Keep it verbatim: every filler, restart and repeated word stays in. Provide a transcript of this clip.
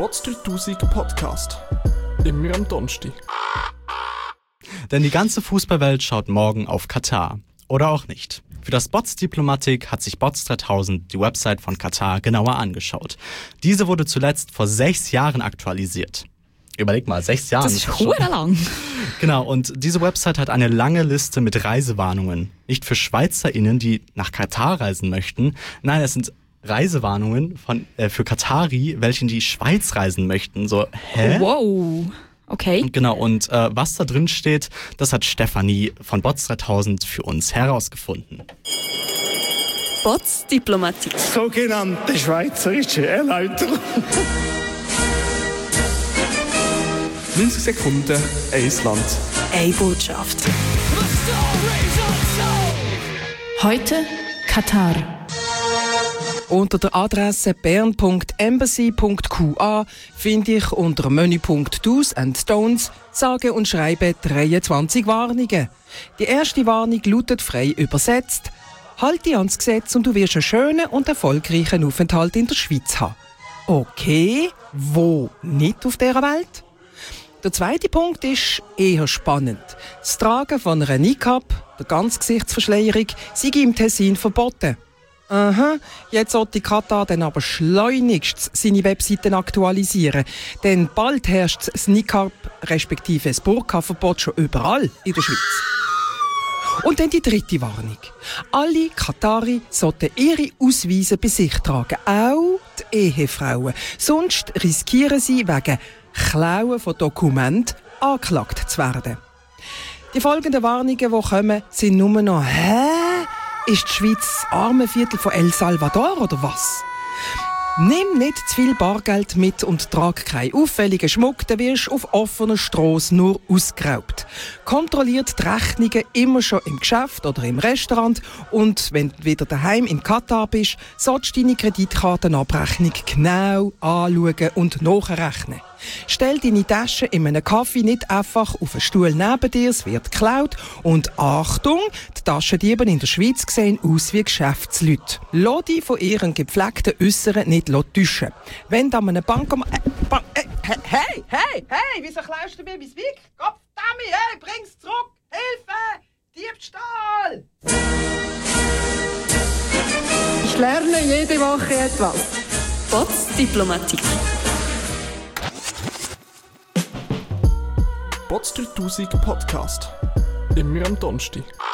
Bots dreitausend Podcast. Immer am Donnerstag. Denn die ganze Fußballwelt schaut morgen auf Katar. Oder auch nicht. Für das Bots-Diplomatik hat sich Bots dreitausend die Website von Katar genauer angeschaut. Diese wurde zuletzt vor sechs Jahren aktualisiert. Überleg mal, sechs Jahre. Das ist verdammt lang. Genau, und diese Website hat eine lange Liste mit Reisewarnungen. Nicht für SchweizerInnen, die nach Katar reisen möchten. Nein, es sind Reisewarnungen von, äh, für Katari, welche in die Schweiz reisen möchten. So, hä? Wow. Okay. Genau, und äh, was da drin steht, das hat Stefanie von Bots dreitausend für uns herausgefunden. Bots Diplomatik. Sogenannte schweizerische Erläuterung. neunzig Sekunden, ein Land. Eine Botschaft. Heute Katar. Unter der Adresse bern punkt embassy punkt q a finde ich unter Menüpunkt Do's and Don'ts sage und schreibe dreiundzwanzig Warnungen. Die erste Warnung lautet frei übersetzt: Halte ans Gesetz und du wirst einen schönen und erfolgreichen Aufenthalt in der Schweiz haben. Okay, wo nicht auf dieser Welt? Der zweite Punkt ist eher spannend. Das Tragen von einer Niqab, der Ganzgesichtsverschleierung, sei im Tessin verboten. Aha, jetzt sollte Katar dann aber schleunigst seine Webseiten aktualisieren. Denn bald herrscht das Niqab respektive das Burka-Verbot schon überall in der Schweiz. Und dann die dritte Warnung. Alle Katari sollten ihre Ausweise bei sich tragen, auch die Ehefrauen. Sonst riskieren sie wegen Klauen von Dokumenten angeklagt zu werden. Die folgenden Warnungen, die kommen, sind nur noch «Hä? Ist die Schweiz das arme Viertel von El Salvador oder was?» Nimm nicht zu viel Bargeld mit und trag keinen auffälligen Schmuck, dann wirst du auf offener Strasse nur ausgeraubt. Kontrolliert die Rechnungen immer schon im Geschäft oder im Restaurant und wenn du wieder daheim in Katar bist, solltest du deine Kreditkartenabrechnung genau anschauen und nachrechnen. Stell deine Tasche in einem Kaffee nicht einfach auf einen Stuhl neben dir, es wird geklaut. Und Achtung, die Taschendiebe in der Schweiz sehen aus wie Geschäftsleute. Lass dich von ihren gepflegten Äusseren nicht täuschen. Wenn du an einem Bankomat... Äh, ba äh, hey, hey, hey, wieso klaust du mir mein Wein? Gott, Dami, hey, bring's zurück! Hilfe! Diebstahl! Ich lerne jede Woche etwas. Bots Diplomatik. Bots dreitausend Podcast. Immer am Donnerstag.